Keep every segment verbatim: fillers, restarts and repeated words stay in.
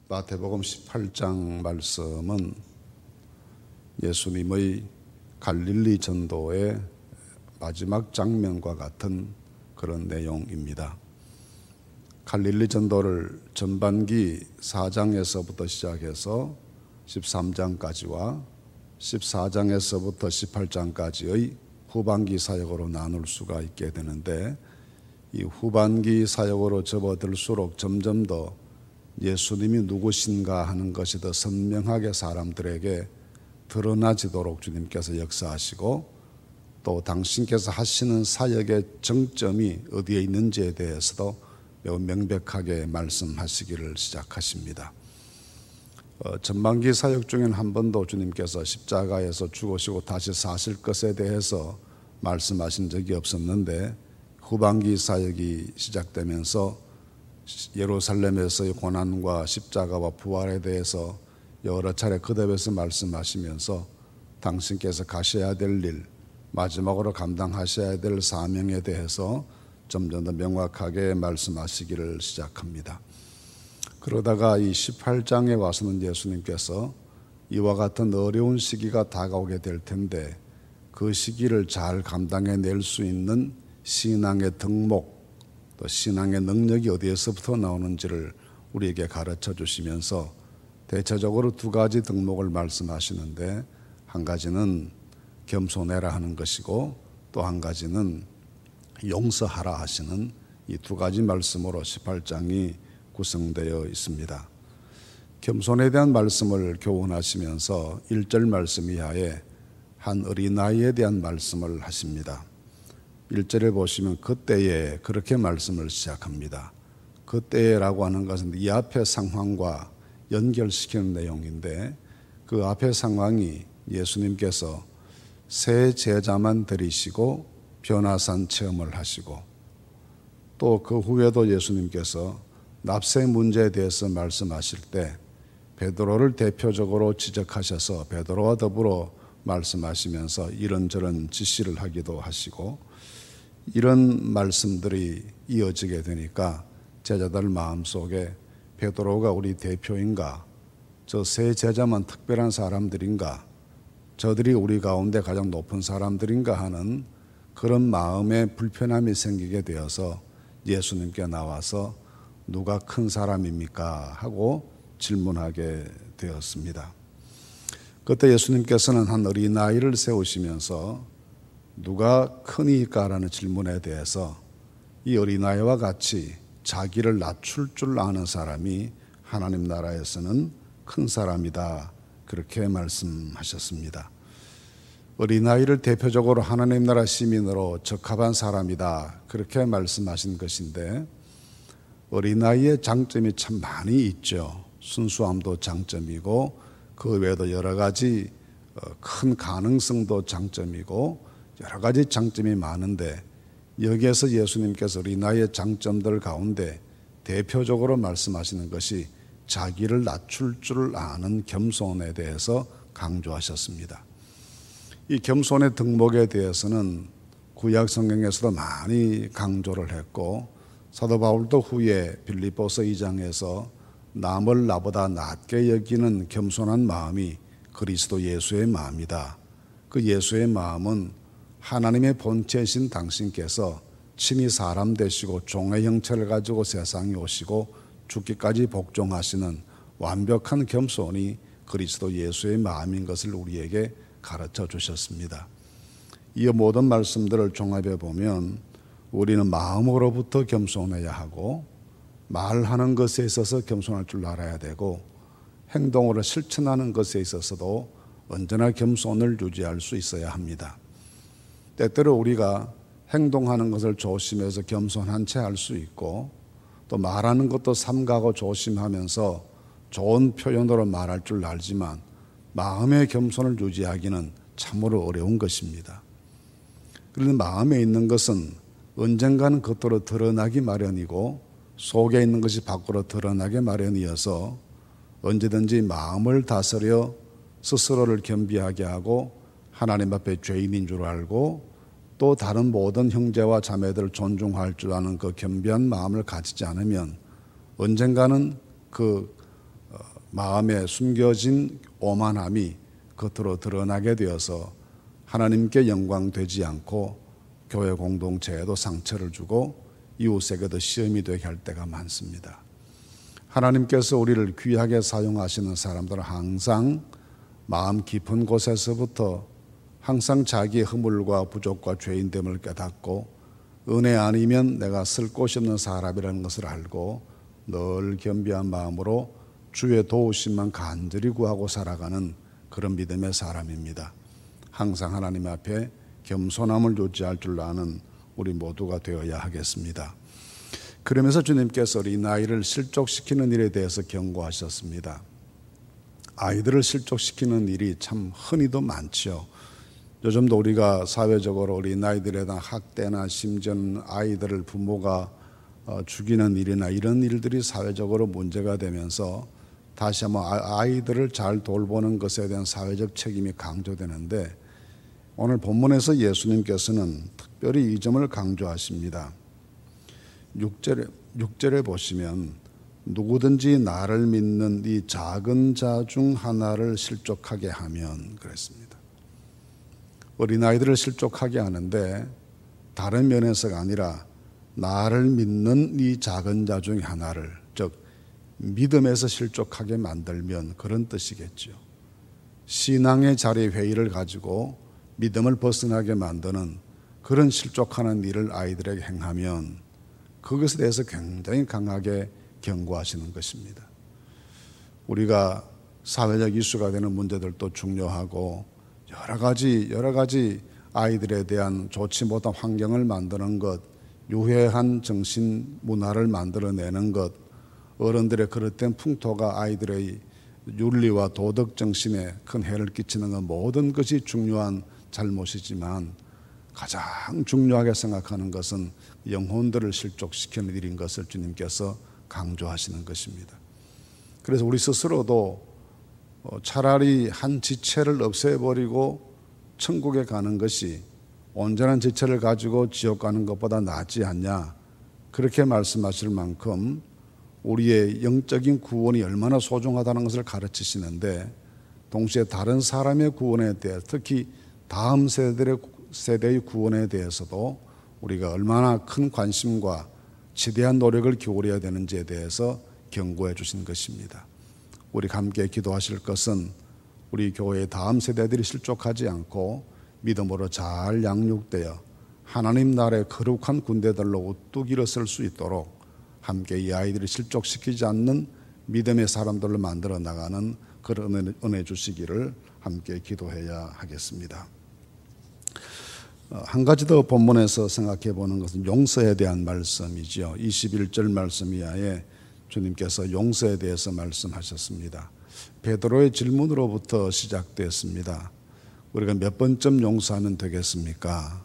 마태복음 십팔 장 말씀은 예수님의 갈릴리 전도의 마지막 장면과 같은 그런 내용입니다. 갈릴리 전도를 전반기 사 장에서부터 시작해서 십삼 장까지와 십사 장에서부터 십팔 장까지의 후반기 사역으로 나눌 수가 있게 되는데, 이 후반기 사역으로 접어들수록 점점 더 예수님이 누구신가 하는 것이 더 선명하게 사람들에게 드러나지도록 주님께서 역사하시고, 또 당신께서 하시는 사역의 정점이 어디에 있는지에 대해서도 매우 명백하게 말씀하시기를 시작하십니다. 어, 전반기 사역 중에는 한 번도 주님께서 십자가에서 죽으시고 다시 사실 것에 대해서 말씀하신 적이 없었는데, 후반기 사역이 시작되면서 예루살렘에서의 고난과 십자가와 부활에 대해서 여러 차례 거듭해서 말씀하시면서 당신께서 가셔야 될 일, 마지막으로 감당하셔야 될 사명에 대해서 점점 더 명확하게 말씀하시기를 시작합니다. 그러다가 이 십팔 장에 와서는 예수님께서 이와 같은 어려운 시기가 다가오게 될 텐데, 그 시기를 잘 감당해낼 수 있는 신앙의 덕목, 또 신앙의 능력이 어디에서부터 나오는지를 우리에게 가르쳐 주시면서 대체적으로 두 가지 덕목을 말씀하시는데, 한 가지는 겸손해라 하는 것이고 또 한 가지는 용서하라 하시는 이 두 가지 말씀으로 십팔 장이 구성되어 있습니다. 겸손에 대한 말씀을 교훈하시면서 일 절 말씀 이하에 한 어린아이에 대한 말씀을 하십니다. 일 절에 보시면 그때에 그렇게 말씀을 시작합니다. 그때라고 하는 것은 이 앞의 상황과 연결시키는 내용인데, 그 앞의 상황이 예수님께서 세 제자만 데리시고 변화산 체험을 하시고, 또 그 후에도 예수님께서 납세 문제에 대해서 말씀하실 때 베드로를 대표적으로 지적하셔서 베드로와 더불어 말씀하시면서 이런저런 지시를 하기도 하시고, 이런 말씀들이 이어지게 되니까 제자들 마음속에 베드로가 우리 대표인가, 저 세 제자만 특별한 사람들인가, 저들이 우리 가운데 가장 높은 사람들인가 하는 그런 마음의 불편함이 생기게 되어서 예수님께 나와서 누가 큰 사람입니까? 하고 질문하게 되었습니다. 그때 예수님께서는 한 어린아이를 세우시면서 누가 크니까라는 질문에 대해서 이 어린아이와 같이 자기를 낮출 줄 아는 사람이 하나님 나라에서는 큰 사람이다, 그렇게 말씀하셨습니다. 어린아이를 대표적으로 하나님 나라 시민으로 적합한 사람이다, 그렇게 말씀하신 것인데, 어린아이의 장점이 참 많이 있죠. 순수함도 장점이고 그 외에도 여러 가지 큰 가능성도 장점이고 여러 가지 장점이 많은데, 여기에서 예수님께서 어린아이의 장점들 가운데 대표적으로 말씀하시는 것이 자기를 낮출 줄 아는 겸손에 대해서 강조하셨습니다. 이 겸손의 덕목에 대해서는 구약 성경에서도 많이 강조를 했고, 사도 바울도 후에 빌립보서 이 장에서 남을 나보다 낮게 여기는 겸손한 마음이 그리스도 예수의 마음이다. 그 예수의 마음은 하나님의 본체이신 당신께서 친히 사람 되시고 종의 형체를 가지고 세상에 오시고 죽기까지 복종하시는 완벽한 겸손이 그리스도 예수의 마음인 것을 우리에게 가르쳐 주셨습니다. 이 모든 말씀들을 종합해 보면 우리는 마음으로부터 겸손해야 하고, 말하는 것에 있어서 겸손할 줄 알아야 되고, 행동으로 실천하는 것에 있어서도 언제나 겸손을 유지할 수 있어야 합니다. 때때로 우리가 행동하는 것을 조심해서 겸손한 채 할 수 있고, 또 말하는 것도 삼가고 조심하면서 좋은 표현으로 말할 줄 알지만 마음의 겸손을 유지하기는 참으로 어려운 것입니다. 그런데 마음에 있는 것은 언젠가는 겉으로 드러나기 마련이고 속에 있는 것이 밖으로 드러나기 마련이어서 언제든지 마음을 다스려 스스로를 겸비하게 하고 하나님 앞에 죄인인 줄 알고 또 다른 모든 형제와 자매들을 존중할 줄 아는 그 겸비한 마음을 가지지 않으면 언젠가는 그 마음에 숨겨진 오만함이 겉으로 드러나게 되어서 하나님께 영광 되지 않고 교회 공동체에도 상처를 주고 이웃에게도 시험이 되게 할 때가 많습니다. 하나님께서 우리를 귀하게 사용하시는 사람들은 항상 마음 깊은 곳에서부터 항상 자기의 허물과 부족과 죄인됨을 깨닫고 은혜 아니면 내가 쓸 곳이 없는 사람이라는 것을 알고 늘 겸비한 마음으로 주의 도우심만 간절히 구하고 살아가는 그런 믿음의 사람입니다. 항상 하나님 앞에 겸손함을 유지할 줄 아는 우리 모두가 되어야 하겠습니다. 그러면서 주님께서 이 나이를 실족시키는 일에 대해서 경고하셨습니다. 아이들을 실족시키는 일이 참 흔히도 많죠. 요즘도 우리가 사회적으로 우리 나이들에 대한 학대나 심지어 아이들을 부모가 죽이는 일이나 이런 일들이 사회적으로 문제가 되면서 다시 한번 아이들을 잘 돌보는 것에 대한 사회적 책임이 강조되는데 오늘 본문에서 예수님께서는 특별히 이 점을 강조하십니다. 육 절에, 육 절에 보시면 누구든지 나를 믿는 이 작은 자 중 하나를 실족하게 하면 그랬습니다. 어린아이들을 실족하게 하는데 다른 면에서가 아니라 나를 믿는 이 작은 자 중 하나를, 즉 믿음에서 실족하게 만들면 그런 뜻이겠죠. 신앙의 자리 회의를 가지고 믿음을 벗어나게 만드는 그런 실족하는 일을 아이들에게 행하면 그것에 대해서 굉장히 강하게 경고하시는 것입니다. 우리가 사회적 이슈가 되는 문제들도 중요하고 여러 가지 여러 가지 아이들에 대한 좋지 못한 환경을 만드는 것, 유해한 정신 문화를 만들어내는 것, 어른들의 그릇된 풍토가 아이들의 윤리와 도덕 정신에 큰 해를 끼치는 것, 모든 것이 중요한 잘못이지만 가장 중요하게 생각하는 것은 영혼들을 실족시키는 일인 것을 주님께서 강조하시는 것입니다. 그래서 우리 스스로도 차라리 한 지체를 없애버리고 천국에 가는 것이 온전한 지체를 가지고 지옥 가는 것보다 낫지 않냐, 그렇게 말씀하실 만큼 우리의 영적인 구원이 얼마나 소중하다는 것을 가르치시는데, 동시에 다른 사람의 구원에 대해, 특히 다음 세대의, 세대의 구원에 대해서도 우리가 얼마나 큰 관심과 지대한 노력을 기울여야 되는지에 대해서 경고해 주신 것입니다. 우리 함께 기도하실 것은 우리 교회의 다음 세대들이 실족하지 않고 믿음으로 잘 양육되어 하나님 나라의 거룩한 군대들로 우뚝 일어설 수 있도록 함께 이 아이들이 실족시키지 않는 믿음의 사람들로 만들어 나가는 그런 은혜, 은혜 주시기를 함께 기도해야 하겠습니다. 한 가지 더 본문에서 생각해 보는 것은 용서에 대한 말씀이죠. 이십일 절 말씀 이하에 주님께서 용서에 대해서 말씀하셨습니다. 베드로의 질문으로부터 시작됐습니다. 우리가 몇 번쯤 용서하면 되겠습니까?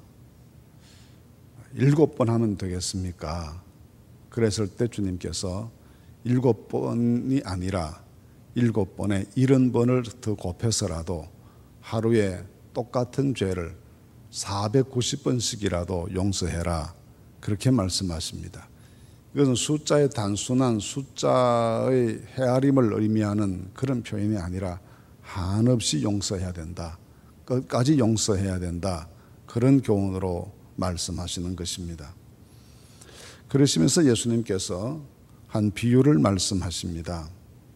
일곱 번 하면 되겠습니까? 그랬을 때 주님께서 일곱 번이 아니라 일곱 번에 일흔 번을 더 곱해서라도 하루에 똑같은 죄를 사백구십 번씩이라도 용서해라, 그렇게 말씀하십니다. 이것은 숫자의 단순한 숫자의 헤아림을 의미하는 그런 표현이 아니라 한없이 용서해야 된다, 끝까지 용서해야 된다, 그런 교훈으로 말씀하시는 것입니다. 그러시면서 예수님께서 한 비유를 말씀하십니다.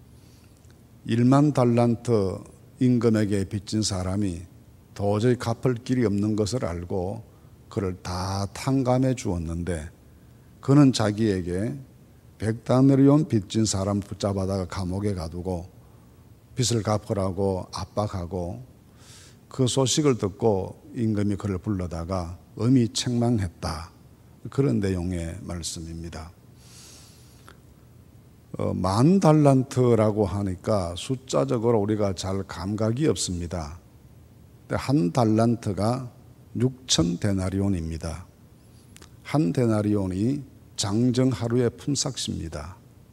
일만 달란트 임금에게 빚진 사람이 도저히 갚을 길이 없는 것을 알고 그를 다 탕감해 주었는데, 그는 자기에게 백다나리온 빚진 사람 붙잡아다가 감옥에 가두고 빚을 갚으라고 압박하고, 그 소식을 듣고 임금이 그를 불러다가 엄히 책망했다, 그런 내용의 말씀입니다. 어, 만 달란트라고 하니까 숫자적으로 우리가 잘 감각이 없습니다. 한 달란트가 육천 데나리온입니다. 한 데나리온이 장정 하루의 품삯입니다.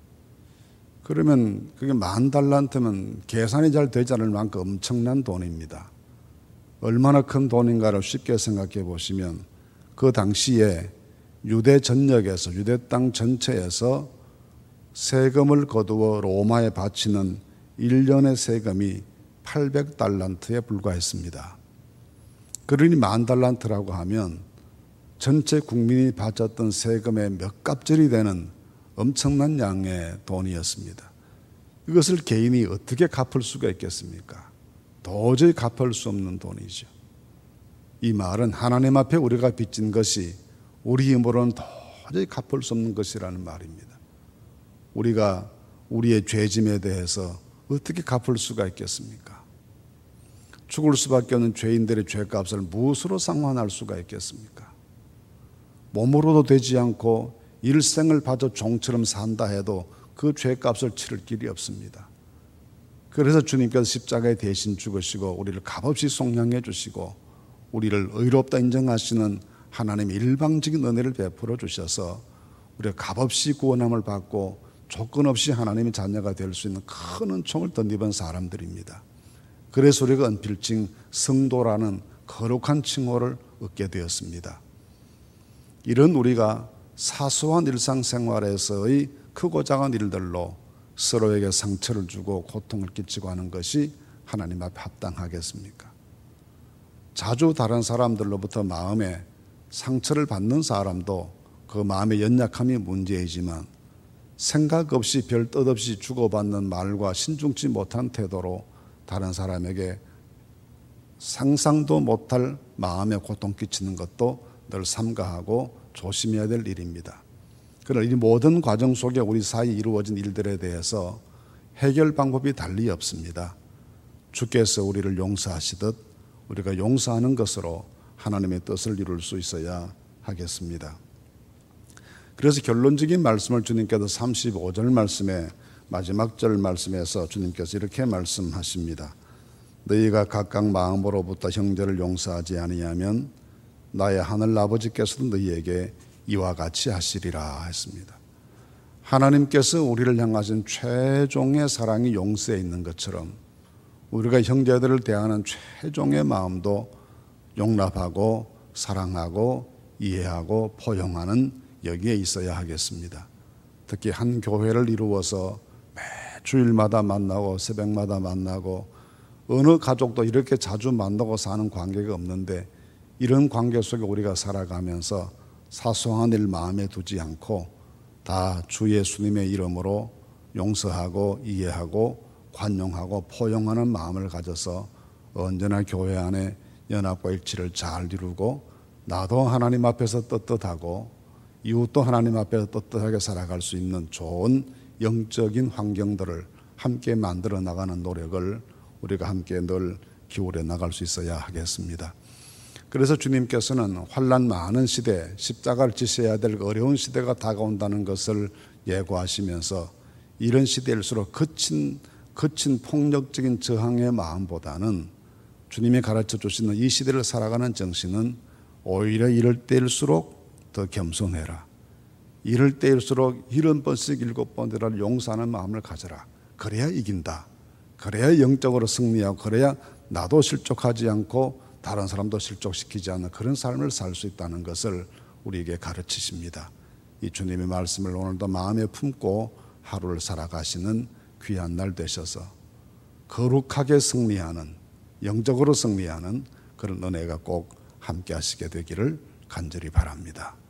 그러면 그게 만 달란트면 계산이 잘 되지 않을 만큼 엄청난 돈입니다. 얼마나 큰 돈인가를 쉽게 생각해 보시면, 그 당시에 유대 전역에서, 유대 땅 전체에서 세금을 거두어 로마에 바치는 일 년의 세금이 팔백 달란트에 불과했습니다. 그러니 만 달란트라고 하면 전체 국민이 바쳤던 세금의 몇 값절이 되는 엄청난 양의 돈이었습니다. 이것을 개인이 어떻게 갚을 수가 있겠습니까? 도저히 갚을 수 없는 돈이죠. 이 말은 하나님 앞에 우리가 빚진 것이 우리 힘으로는 도저히 갚을 수 없는 것이라는 말입니다. 우리가 우리의 죄짐에 대해서 어떻게 갚을 수가 있겠습니까? 죽을 수밖에 없는 죄인들의 죄값을 무엇으로 상환할 수가 있겠습니까? 몸으로도 되지 않고 일생을 바쳐 종처럼 산다 해도 그 죄값을 치를 길이 없습니다. 그래서 주님께서 십자가에 대신 죽으시고 우리를 값없이 속량해 주시고 우리를 의롭다 인정하시는 하나님의 일방적인 은혜를 베풀어 주셔서 우리가 값없이 구원함을 받고 조건 없이 하나님의 자녀가 될 수 있는 큰 은총을 덧입은 사람들입니다. 그래서 우리가 은필칭 성도라는 거룩한 칭호를 얻게 되었습니다. 이런 우리가 사소한 일상생활에서의 크고 작은 일들로 서로에게 상처를 주고 고통을 끼치고 하는 것이 하나님 앞에 합당하겠습니까? 자주 다른 사람들로부터 마음에 상처를 받는 사람도 그 마음의 연약함이 문제이지만 생각 없이 별 뜻 없이 주고받는 말과 신중치 못한 태도로 다른 사람에게 상상도 못할 마음에 고통 끼치는 것도 늘 삼가하고 조심해야 될 일입니다. 그러나 이 모든 과정 속에 우리 사이 이루어진 일들에 대해서 해결 방법이 달리 없습니다. 주께서 우리를 용서하시듯 우리가 용서하는 것으로 하나님의 뜻을 이룰 수 있어야 하겠습니다. 그래서 결론적인 말씀을 주님께서 삼십오 절 말씀에 마지막 절 말씀에서 주님께서 이렇게 말씀하십니다. 너희가 각각 마음으로부터 형제를 용서하지 아니하면 나의 하늘 아버지께서도 너희에게 이와 같이 하시리라 했습니다. 하나님께서 우리를 향하신 최종의 사랑이 용서에 있는 것처럼 우리가 형제들을 대하는 최종의 마음도 용납하고 사랑하고 이해하고 포용하는 여기에 있어야 하겠습니다. 특히 한 교회를 이루어서 매 주일마다 만나고 새벽마다 만나고 어느 가족도 이렇게 자주 만나고 사는 관계가 없는데 이런 관계 속에 우리가 살아가면서 사소한 일 마음에 두지 않고 다 주 예수님의 이름으로 용서하고 이해하고 관용하고 포용하는 마음을 가져서 언제나 교회 안에 연합과 일치를 잘 이루고 나도 하나님 앞에서 떳떳하고 이웃도 하나님 앞에서 떳떳하게 살아갈 수 있는 좋은 영적인 환경들을 함께 만들어 나가는 노력을 우리가 함께 늘 기울여 나갈 수 있어야 하겠습니다. 그래서 주님께서는 환난 많은 시대, 십자가를 지셔야 될 어려운 시대가 다가온다는 것을 예고하시면서 이런 시대일수록 거친, 거친 폭력적인 저항의 마음보다는 주님이 가르쳐 주시는 이 시대를 살아가는 정신은 오히려 이럴 때일수록 더 겸손해라. 이럴 때일수록 일흔 번씩 일곱 번이라도 용서하는 마음을 가져라. 그래야 이긴다. 그래야 영적으로 승리하고 그래야 나도 실족하지 않고 다른 사람도 실족시키지 않는 그런 삶을 살 수 있다는 것을 우리에게 가르치십니다. 이 주님의 말씀을 오늘도 마음에 품고 하루를 살아가시는 귀한 날 되셔서 거룩하게 승리하는, 영적으로 승리하는 그런 은혜가 꼭 함께 하시게 되기를 간절히 바랍니다.